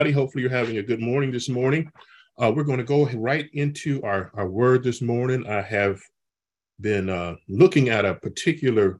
Hopefully, you're having a good morning this morning. We're going to go right into our word this morning. I have been looking at a particular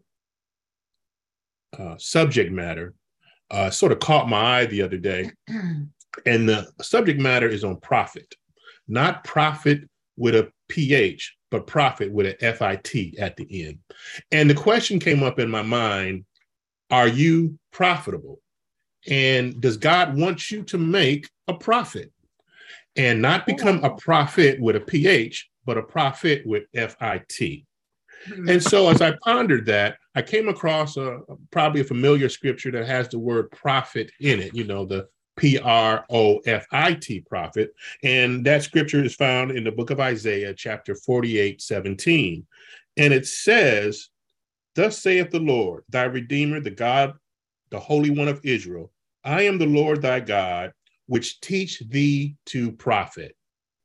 subject matter, sort of caught my eye the other day. And the subject matter is on profit, not profit with a PH, but profit with an FIT at the end. And the question came up in my mind, are you profitable? And does God want you to make a profit and not become a prophet with a PH, but a prophet with FIT? And so as I pondered that, I came across probably a familiar scripture that has the word profit in it, the PROFIT, prophet. And that scripture is found in the book of Isaiah, chapter 48:17. And it says, "Thus saith the Lord, thy Redeemer, the God, the Holy One of Israel, I am the Lord thy God, which teach thee to profit,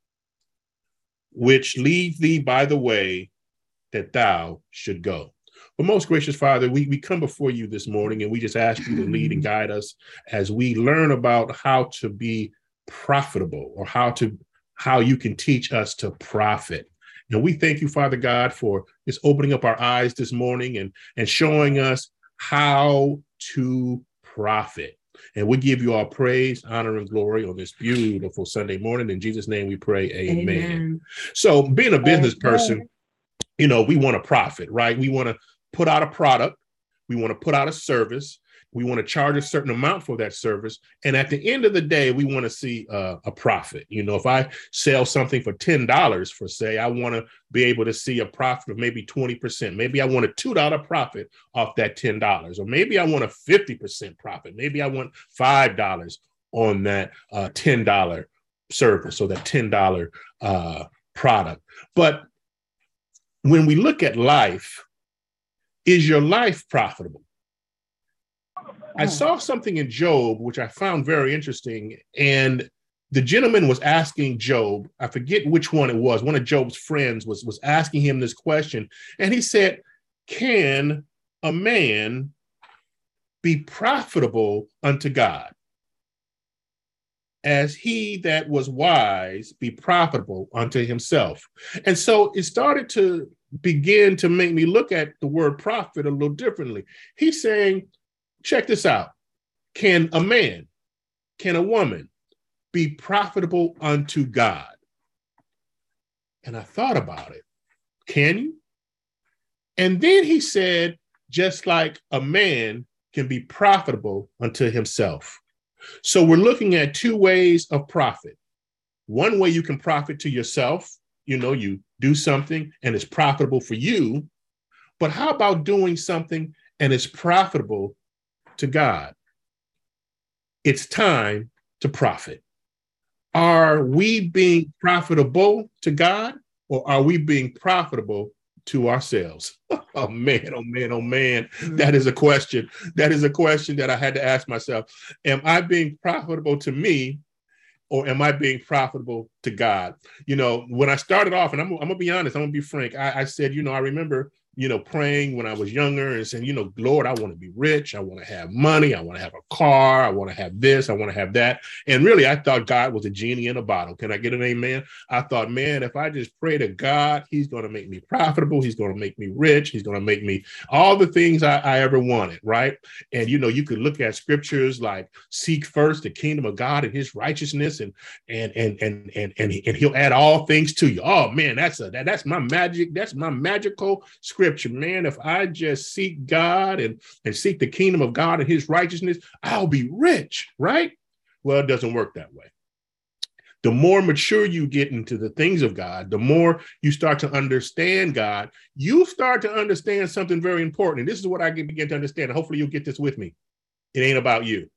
which lead thee by the way that thou should go." But most gracious Father, we come before you this morning and we just ask you to lead and guide us as we learn about how to be profitable, or how you can teach us to profit. And we thank you, Father God, for just opening up our eyes this morning and showing us how to profit. And we give you all praise, honor, and glory on this beautiful Sunday morning. In Jesus' name we pray, amen. So being a business person, we want to profit, right? We want to put out a product. We want to put out a service. We want to charge a certain amount for that service. And at the end of the day, we want to see a profit. If I sell something for $10, for say, I want to be able to see a profit of maybe 20%. Maybe I want a $2 profit off that $10, or maybe I want a 50% profit. Maybe I want $5 on that $10 service, or that $10 product. But when we look at life, is your life profitable? I saw something in Job, which I found very interesting. And the gentleman was asking Job, I forget which one it was. One of Job's friends was asking him this question. And he said, can a man be profitable unto God, as he that was wise be profitable unto himself? And so it started to begin to make me look at the word profit a little differently. He's saying, check this out. Can a man, can a woman be profitable unto God? And I thought about it. Can you? And then he said, just like a man can be profitable unto himself. So we're looking at two ways of profit. One way you can profit to yourself, you do something and it's profitable for you. But how about doing something and it's profitable to God? It's time to profit. Are we being profitable to God, or are we being profitable to ourselves? Oh man, oh man, oh man. That is a question. That is a question that I had to ask myself. Am I being profitable to me, or am I being profitable to God? When I started off, and I'm going to be honest, I'm going to be frank. I said, I remember, praying when I was younger and saying, Lord, I want to be rich. I want to have money. I want to have a car. I want to have this. I want to have that. And really, I thought God was a genie in a bottle. Can I get an amen? I thought, man, if I just pray to God, he's going to make me profitable. He's going to make me rich. He's going to make me all the things I ever wanted, right? And, you could look at scriptures like, seek first the kingdom of God and his righteousness, and he'll add all things to you. Oh, man, that's my magic. That's my magical scripture. Man, if I just seek God and seek the kingdom of God and his righteousness, I'll be rich, right? Well, it doesn't work that way. The more mature you get into the things of God, the more you start to understand God, you start to understand something very important. And this is what I begin to understand. And hopefully you'll get this with me. It ain't about you.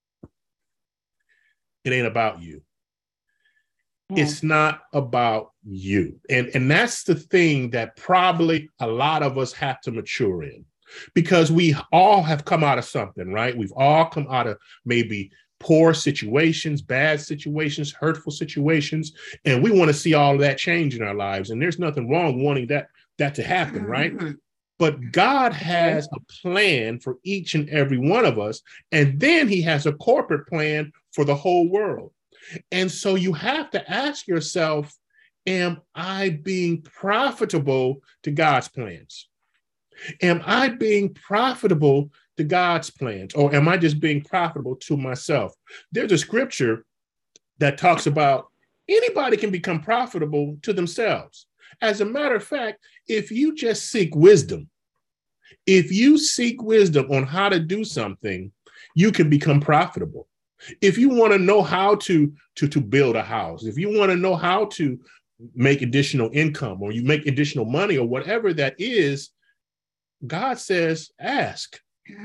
It ain't about you. It's not about you. And that's the thing that probably a lot of us have to mature in, because we all have come out of something, right? We've all come out of maybe poor situations, bad situations, hurtful situations, and we want to see all of that change in our lives. And there's nothing wrong wanting that to happen, right? But God has a plan for each and every one of us. And then he has a corporate plan for the whole world. And so you have to ask yourself, am I being profitable to God's plans? Am I being profitable to God's plans? Or am I just being profitable to myself? There's a scripture that talks about anybody can become profitable to themselves. As a matter of fact, if you just seek wisdom, if you seek wisdom on how to do something, you can become profitable. If you want to know how to build a house, if you want to know how to make additional income, or you make additional money, or whatever that is, God says, ask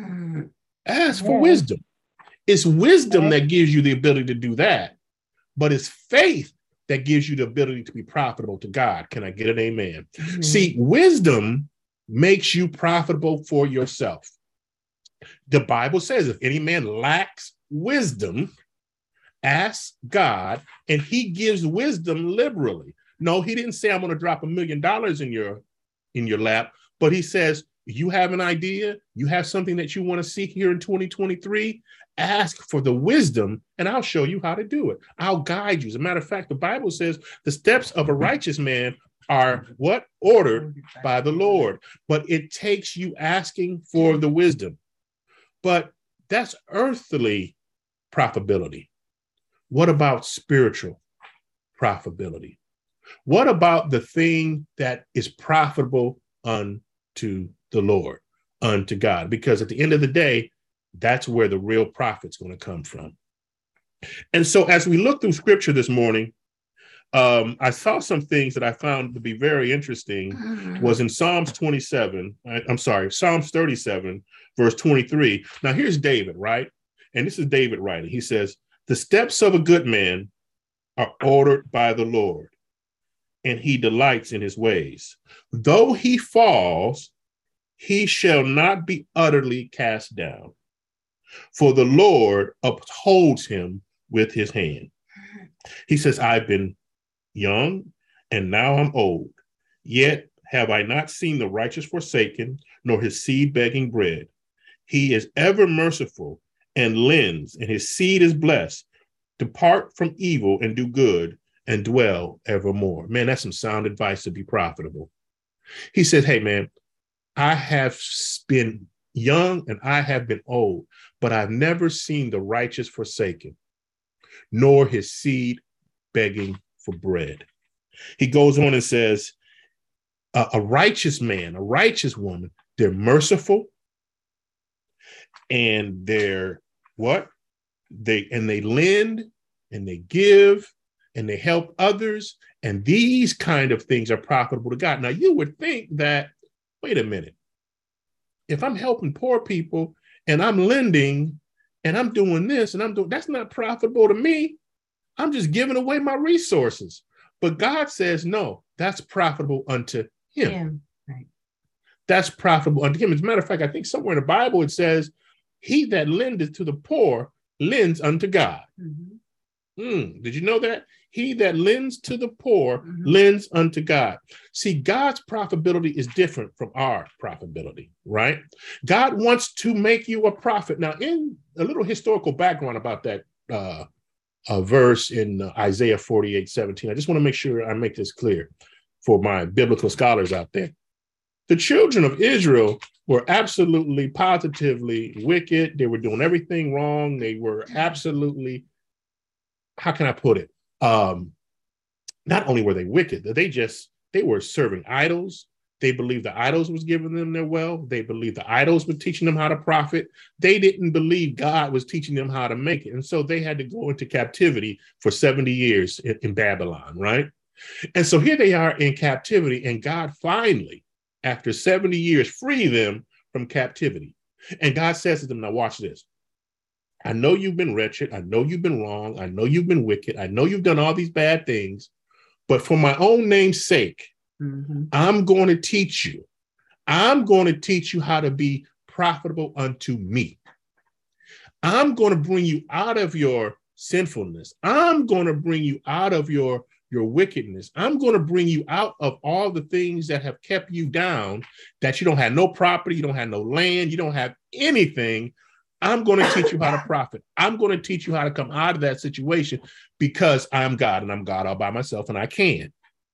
for wisdom. It's wisdom that gives you the ability to do that, but it's faith that gives you the ability to be profitable to God. Can I get an amen? Mm-hmm. See, wisdom makes you profitable for yourself. The Bible says, if any man lacks wisdom, ask God, and he gives wisdom liberally. No, he didn't say, I'm going to drop $1 million in your lap, but he says, you have an idea, you have something that you want to seek here in 2023, ask for the wisdom, and I'll show you how to do it. I'll guide you. As a matter of fact, the Bible says the steps of a righteous man are what? Ordered by the Lord. But it takes you asking for the wisdom. But that's earthly profitability. What about spiritual profitability? What about the thing that is profitable unto the Lord, unto God? Because at the end of the day, that's where the real profit's going to come from. And so as we look through scripture this morning, I saw some things that I found to be very interesting was in Psalms 37, Psalms 37, verse 23. Now here's David, right? And this is David writing. He says, the steps of a good man are ordered by the Lord, and he delights in his ways. Though he falls, he shall not be utterly cast down, for the Lord upholds him with his hand. He says, I've been young, and now I'm old. Yet have I not seen the righteous forsaken, nor his seed begging bread. He is ever merciful and lends, and his seed is blessed. Depart from evil and do good, and dwell evermore. Man, that's some sound advice to be profitable. He says, hey, man, I have been young and I have been old, but I've never seen the righteous forsaken, nor his seed begging for bread. He goes on and says, a righteous man, a righteous woman, they're merciful, and they're what? They lend, and they give, and they help others. And these kind of things are profitable to God. Now, you would think that, wait a minute, if I'm helping poor people and I'm lending and I'm doing this and I'm doing, that's not profitable to me. I'm just giving away my resources. But God says, no, that's profitable unto him. Yeah, right. That's profitable unto him. As a matter of fact, I think somewhere in the Bible it says, he that lendeth to the poor lends unto God. Mm-hmm. Did you know that? He that lends to the poor lends unto God. See, God's profitability is different from our profitability, right? God wants to make you a prophet. Now, in a little historical background about that verse in Isaiah 48:17, I just want to make sure I make this clear for my biblical scholars out there. The children of Israel were absolutely, positively wicked. They were doing everything wrong. They were absolutely, how can I put it? Not only were they wicked, they were serving idols. They believed the idols was giving them their wealth. They believed the idols were teaching them how to profit. They didn't believe God was teaching them how to make it. And so they had to go into captivity for 70 years in Babylon, right? And so here they are in captivity, and God finally, after 70 years, free them from captivity. And God says to them, now watch this. I know you've been wretched. I know you've been wrong. I know you've been wicked. I know you've done all these bad things. But for my own name's sake, I'm going to teach you. I'm going to teach you how to be profitable unto me. I'm going to bring you out of your sinfulness. I'm going to bring you out of your wickedness. I'm going to bring you out of all the things that have kept you down, that you don't have no property, you don't have no land, you don't have anything. I'm going to teach you how to profit. I'm going to teach you how to come out of that situation because I'm God and I'm God all by myself and I can.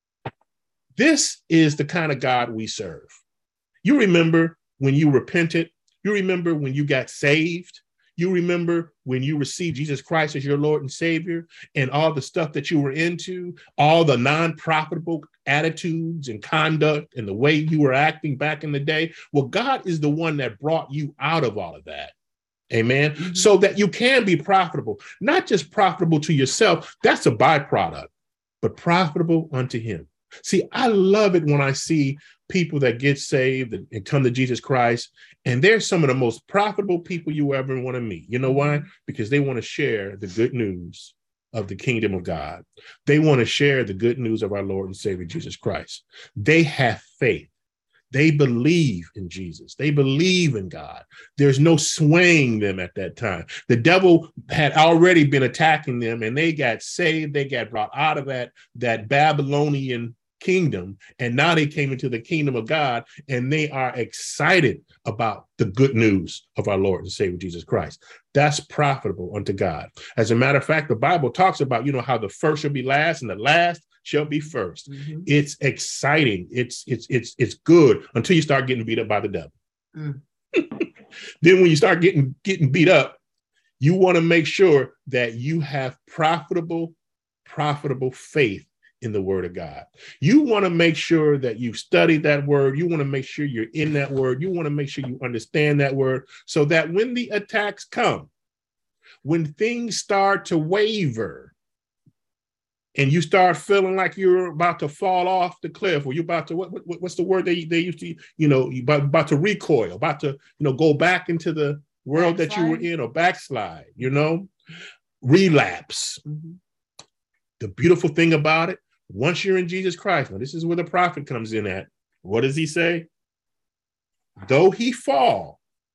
This is the kind of God we serve. You remember when you repented. You remember when you got saved. You remember when you received Jesus Christ as your Lord and Savior and all the stuff that you were into, all the non-profitable attitudes and conduct and the way you were acting back in the day. Well, God is the one that brought you out of all of that. Amen. Mm-hmm. So that you can be profitable, not just profitable to yourself. That's a byproduct, but profitable unto him. See, I love it when I see people that get saved and come to Jesus Christ, and they're some of the most profitable people you ever want to meet. You know why? Because they want to share the good news of the kingdom of God. They want to share the good news of our Lord and Savior, Jesus Christ. They have faith. They believe in Jesus. They believe in God. There's no swaying them at that time. The devil had already been attacking them, and they got saved. They got brought out of that Babylonian kingdom, and now they came into the kingdom of God, and they are excited about the good news of our Lord and Savior Jesus Christ. That's profitable unto God. As a matter of fact, the Bible talks about, how the first shall be last and the last shall be first. Mm-hmm. It's exciting. It's good until you start getting beat up by the devil. Mm. Then when you start getting beat up, you want to make sure that you have profitable faith in the word of God. You want to make sure that you've studied that word. You want to make sure you're in that word. You want to make sure you understand that word so that when the attacks come, when things start to waver and you start feeling like you're about to fall off the cliff, or you're about to, what's the word they used to, about to recoil, about to, go back into the world that you were in, or backslide, relapse. Mm-hmm. The beautiful thing about it, once you're in Jesus Christ, now this is where the prophet comes in at. What does he say? Though he fall,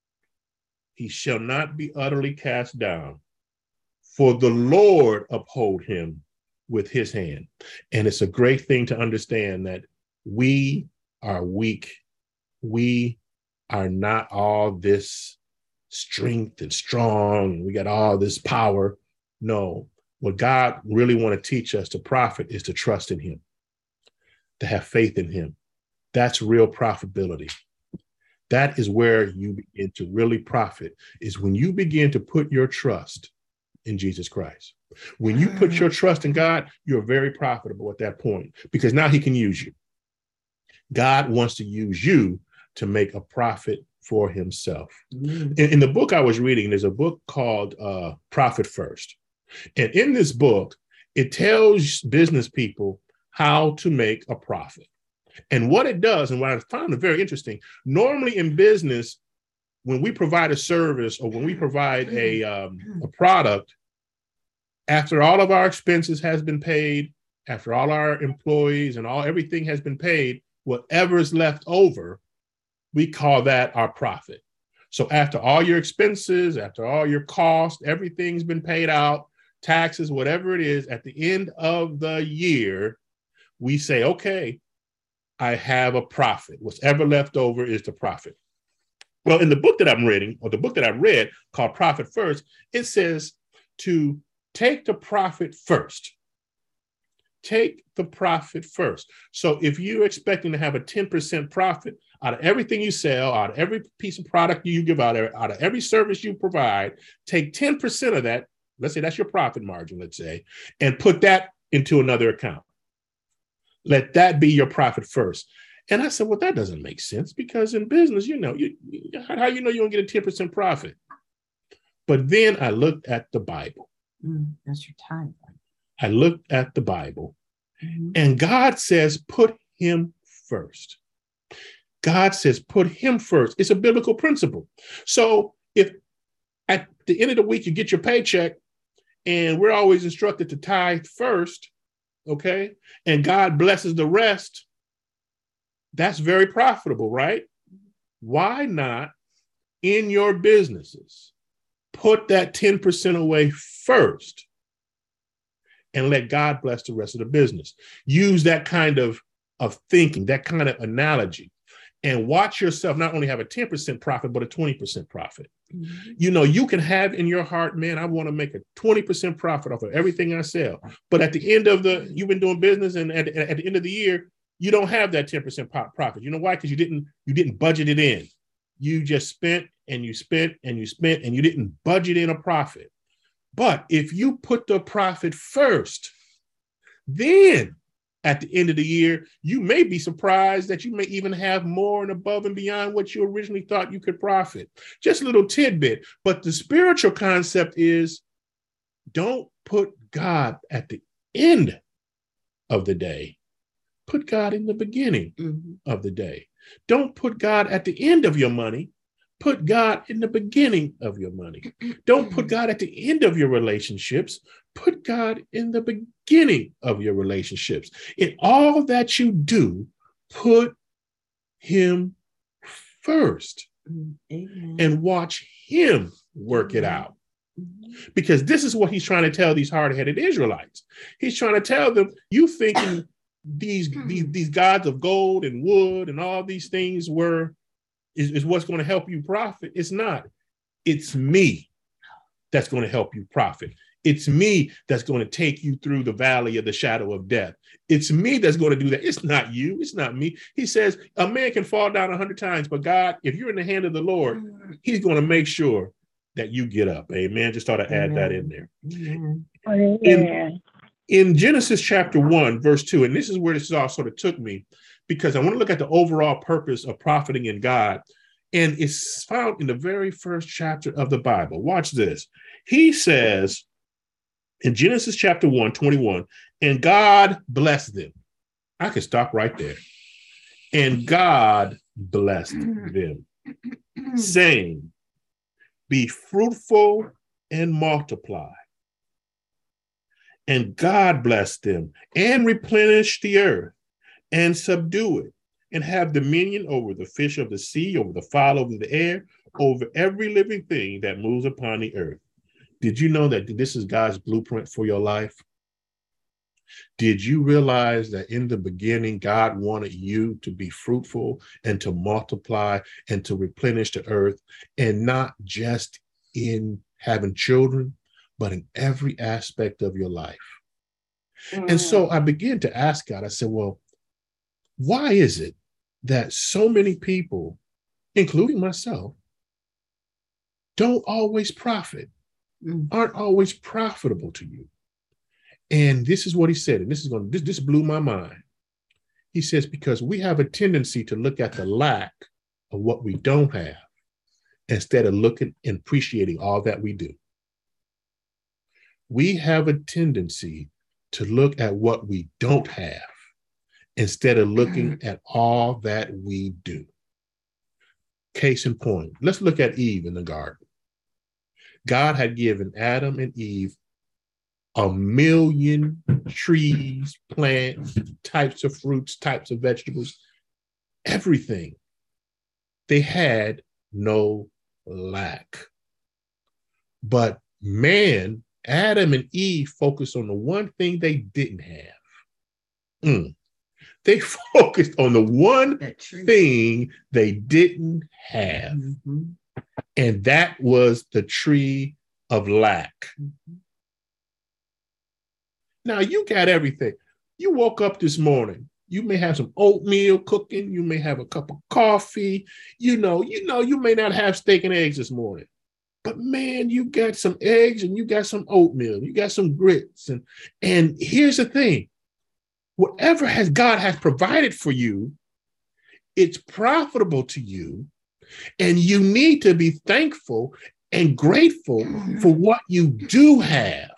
he shall not be utterly cast down, for the Lord uphold him with his hand. And it's a great thing to understand that we are weak. We are not all this strength and strong. We got all this power. No. What God really want to teach us to profit is to trust in him, to have faith in him. That's real profitability. That is where you begin to really profit, is when you begin to put your trust in Jesus Christ. When you put your trust in God, you're very profitable at that point, because now he can use you. God wants to use you to make a profit for himself. In the book I was reading, there's a book called Profit First. And in this book, it tells business people how to make a profit. And what it does, and what I found very interesting, normally in business, when we provide a service or when we provide a product, after all of our expenses has been paid, after all our employees and everything has been paid, whatever is left over, we call that our profit. So after all your expenses, after all your costs, everything's been paid out, taxes, whatever it is, at the end of the year, we say, okay, I have a profit. What's ever left over is the profit. Well, in the book that I'm reading, or the book that I read called Profit First, it says to take the profit first. Take the profit first. So if you're expecting to have a 10% profit out of everything you sell, out of every piece of product you give out of every service you provide, take 10% of that. Let's say that's your profit margin, let's say, and put that into another account. Let that be your profit first. And I said, well, that doesn't make sense, because in business, how you know you don't get a 10% profit? But then I looked at the Bible. That's your time. I looked at the Bible, and God says, put him first. God says, put him first. It's a biblical principle. So if at the end of the week you get your paycheck, and we're always instructed to tithe first, okay? And God blesses the rest. That's very profitable, right? Why not in your businesses put that 10% away first and let God bless the rest of the business? Use that kind of thinking, that kind of analogy. and watch yourself not only have a 10% profit, but a 20% profit. Mm-hmm. You know, you can have in your heart, man, I want to make a 20% profit off of everything I sell. But at the end of you've been doing business, and at the end of the year, you don't have that 10% profit. You know why? Because you didn't budget it in. You just spent and you spent and you spent, and you didn't budget in a profit. But if you put the profit first, then at the end of the year, you may be surprised that you may even have more and above and beyond what you originally thought you could profit. Just a little tidbit. But the spiritual concept is, don't put God at the end of the day. Put God in the beginning of the day. Don't put God at the end of your money. Put God in the beginning of your money. Don't put God at the end of your relationships. Put God in the beginning of your relationships. In all that you do, put him first. Amen. And watch him work it out. Because this is what he's trying to tell these hard-headed Israelites. He's trying to tell them, you thinking these gods of gold and wood and all these things is what's going to help you profit. It's not. It's me that's going to help you profit. It's me that's going to take you through the valley of the shadow of death. It's me that's going to do that. It's not you. It's not me. He says a man can fall down 100 times, but God, if you're in the hand of the Lord, he's going to make sure that you get up. Amen. Just thought I'd add that in there. In Genesis chapter 1, verse 2, and this is where this all sort of took me, because I want to look at the overall purpose of profiting in God. And it's found in the very first chapter of the Bible. Watch this. He says in Genesis chapter 1, 21, and God blessed them. I could stop right there. And God blessed them, saying, be fruitful and multiply. And God blessed them and replenish the earth and subdue it, and have dominion over the fish of the sea, over the fowl of the air, over every living thing that moves upon the earth. Did you know that this is God's blueprint for your life? Did you realize that in the beginning, God wanted you to be fruitful and to multiply and to replenish the earth, and not just in having children, but in every aspect of your life? And so I began to ask God, I said, well, why is it that so many people, including myself, don't always profit, aren't always profitable to you? And this is what he said, and this blew my mind. He says, because we have a tendency to look at the lack of what we don't have instead of looking and appreciating all that we do. We have a tendency to look at what we don't have instead of looking at all that we do. Case in point, let's look at Eve in the garden. God had given Adam and Eve 1,000,000 trees, plants, types of fruits, types of vegetables, everything. They had no lack. But man, Adam and Eve focused on the one thing they didn't have. They focused on the one thing they didn't have. And that was the tree of lack. Now, you got everything. You woke up this morning. You may have some oatmeal cooking. You may have a cup of coffee. You may not have steak and eggs this morning. But man, you got some eggs and you got some oatmeal. You got some grits. And here's the thing. Whatever God has provided for you, it's profitable to you. And you need to be thankful and grateful for what you do have.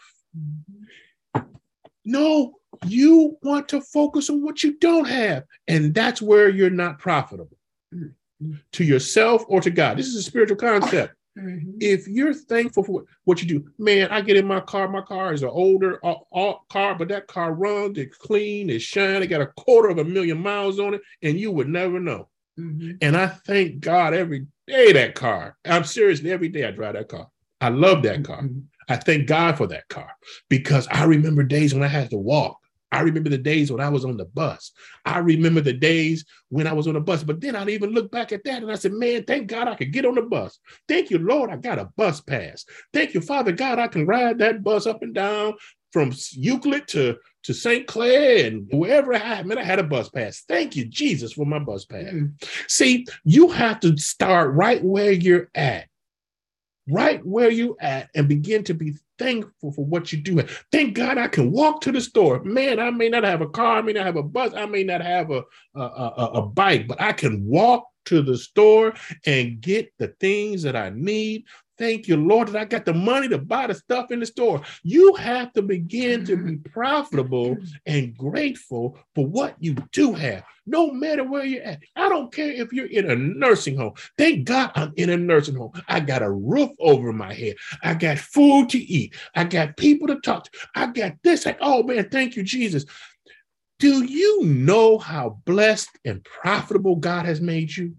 No, you want to focus on what you don't have. And that's where you're not profitable to yourself or to God. This is a spiritual concept. If you're thankful for what you do, man, I get in my car. My car is an older car, but that car runs, it's clean, it's shiny, it got 250,000 miles on it, and you would never know. And I thank God every day that car. I'm seriously, every day I drive that car. I love that car. I thank God for that car, because I remember days when I had to walk I remember the days when I was on the bus. I remember the days when I was on the bus. But then I'd even look back at that and I said, man, thank God I could get on the bus. Thank you, Lord, I got a bus pass. Thank you, Father God, I can ride that bus up and down from Euclid to St. Clair and wherever I had a bus pass. Thank you, Jesus, for my bus pass. See, you have to start right where you're at. Right where you at and begin to be thankful for what you do. Thank God I can walk to the store. Man, I may not have a car, I may not have a bus, I may not have a bike, but I can walk to the store and get the things that I need. Thank you, Lord, that I got the money to buy the stuff in the store. You have to begin to be profitable and grateful for what you do have, no matter where you're at. I don't care if you're in a nursing home. Thank God I'm in a nursing home. I got a roof over my head. I got food to eat. I got people to talk to. I got this. Oh, man, thank you, Jesus. Do you know how blessed and profitable God has made you?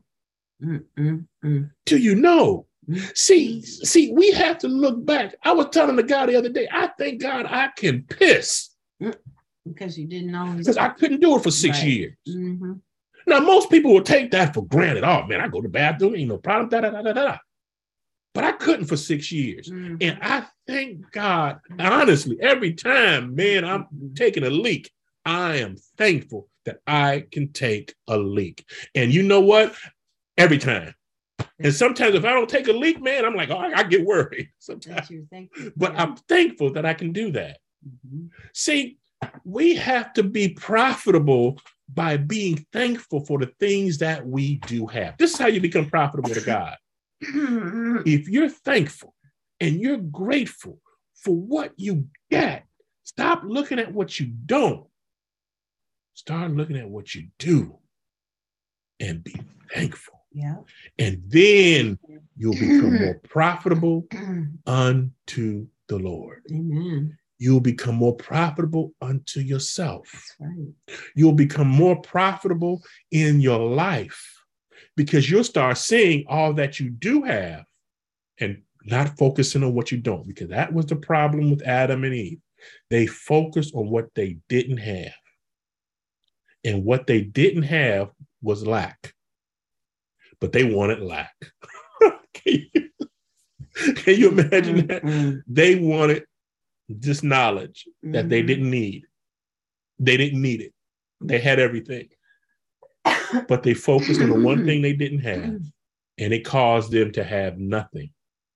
Do you know? See, we have to look back. I was telling the guy the other day, I thank God I can piss. Because you didn't know. Because I couldn't do it for 6 years. Now, most people will take that for granted. Oh, man, I go to the bathroom, ain't no problem, But I couldn't for 6 years. And I thank God, honestly, every time, man, I'm taking a leak, I am thankful that I can take a leak. And you know what? Every time. And sometimes if I don't take a leak, man, I'm like, oh, I get worried sometimes. But I'm thankful that I can do that. See, we have to be profitable by being thankful for the things that we do have. This is how you become profitable to God. If you're thankful and you're grateful for what you get, stop looking at what you don't. Start looking at what you do and be thankful. Yeah. And then you'll become more profitable unto the Lord. Amen. You'll become more profitable unto yourself. That's right. You'll become more profitable in your life because you'll start seeing all that you do have and not focusing on what you don't, because that was the problem with Adam and Eve. They focused on what they didn't have. And what they didn't have was lack. But they wanted lack. Can you imagine that? They wanted this knowledge that they didn't need. They didn't need it. They had everything. But they focused on the one thing they didn't have, and it caused them to have nothing.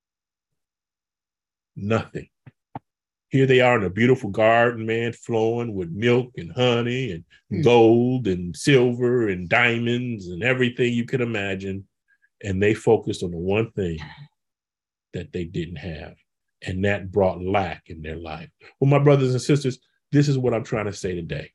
Nothing. Here they are in a beautiful garden, man, flowing with milk and honey and gold and silver and diamonds and everything you can imagine. And they focused on the one thing that they didn't have. And that brought lack in their life. Well, my brothers and sisters, this is what I'm trying to say today.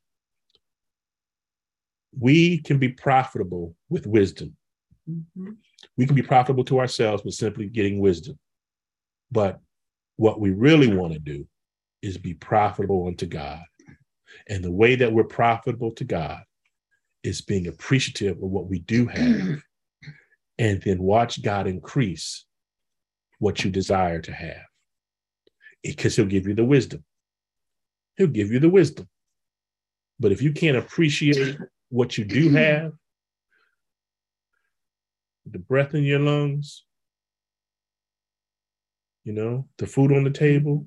We can be profitable with wisdom. We can be profitable to ourselves with simply getting wisdom. But what we really want to do is be profitable unto God. And the way that we're profitable to God is being appreciative of what we do have, and then watch God increase what you desire to have. Because he'll give you the wisdom. He'll give you the wisdom. But if you can't appreciate what you do have, the breath in your lungs, the food on the table,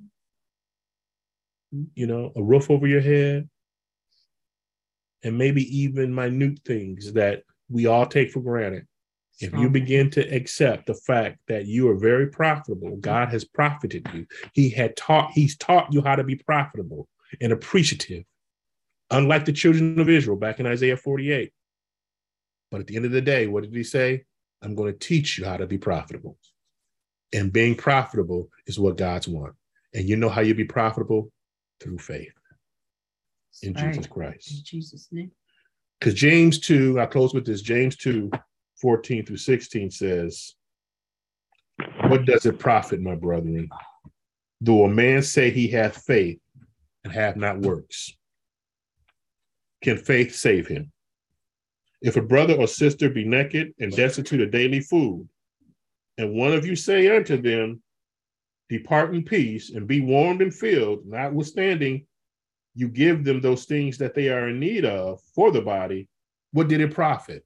a roof over your head, and maybe even minute things that we all take for granted. If you begin to accept the fact that you are very profitable, God has profited you. He's taught you how to be profitable and appreciative, unlike the children of Israel back in Isaiah 48. But at the end of the day, what did he say? I'm going to teach you how to be profitable. And being profitable is what God's want. And you know how you be profitable? Through faith in Jesus Christ. In Jesus' name. Because James 2, I close with this, James 2, 14 through 16 says, what does it profit, my brethren, though a man say he hath faith and have not works? Can faith save him? If a brother or sister be naked and destitute of daily food, and one of you say unto them, depart in peace and be warmed and filled, notwithstanding you give them those things that they are in need of for the body, what did it profit?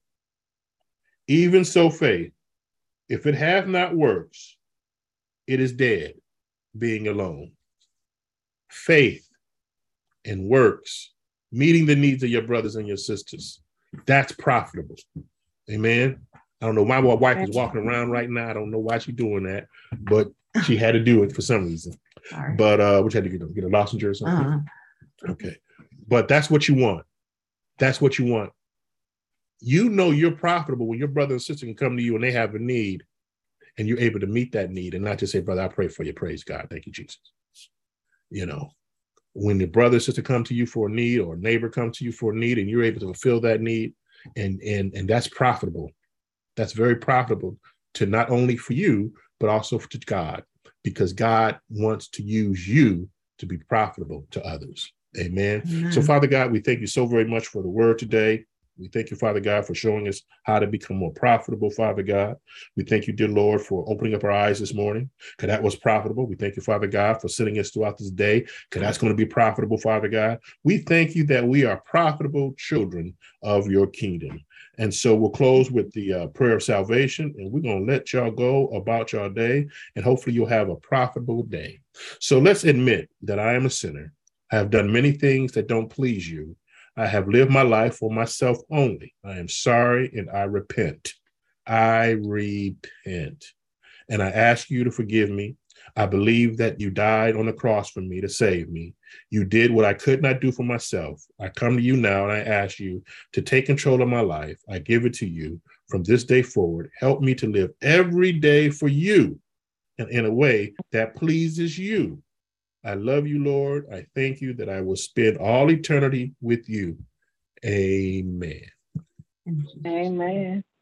Even so, faith, if it hath not works, it is dead, being alone. Faith and works, meeting the needs of your brothers and your sisters, that's profitable. Amen. I don't know why my wife is walking around right now. I don't know why she's doing that, but she had to do it for some reason. Sorry. But we had to get a lozenge or something. Okay. But that's what you want. That's what you want. You know you're profitable when your brother and sister can come to you and they have a need and you're able to meet that need and not just say, brother, I pray for you. Praise God. Thank you, Jesus. You know, when the brother and sister come to you for a need or a neighbor come to you for a need and you're able to fulfill that need, and that's profitable. That's very profitable to not only for you, but also to God, because God wants to use you to be profitable to others. Amen. Amen. So, Father God, we thank you so very much for the word today. We thank you, Father God, for showing us how to become more profitable, Father God. We thank you, dear Lord, for opening up our eyes this morning, because that was profitable. We thank you, Father God, for sending us throughout this day, because that's going to be profitable, Father God. We thank you that we are profitable children of your kingdom. And so we'll close with the prayer of salvation, and we're going to let y'all go about your day, and hopefully you'll have a profitable day. So let's admit that I am a sinner. I have done many things that don't please you. I have lived my life for myself only. I am sorry and I repent. I repent. And I ask you to forgive me. I believe that you died on the cross for me to save me. You did what I could not do for myself. I come to you now and I ask you to take control of my life. I give it to you from this day forward. Help me to live every day for you and in a way that pleases you. I love you, Lord. I thank you that I will spend all eternity with you. Amen. Amen.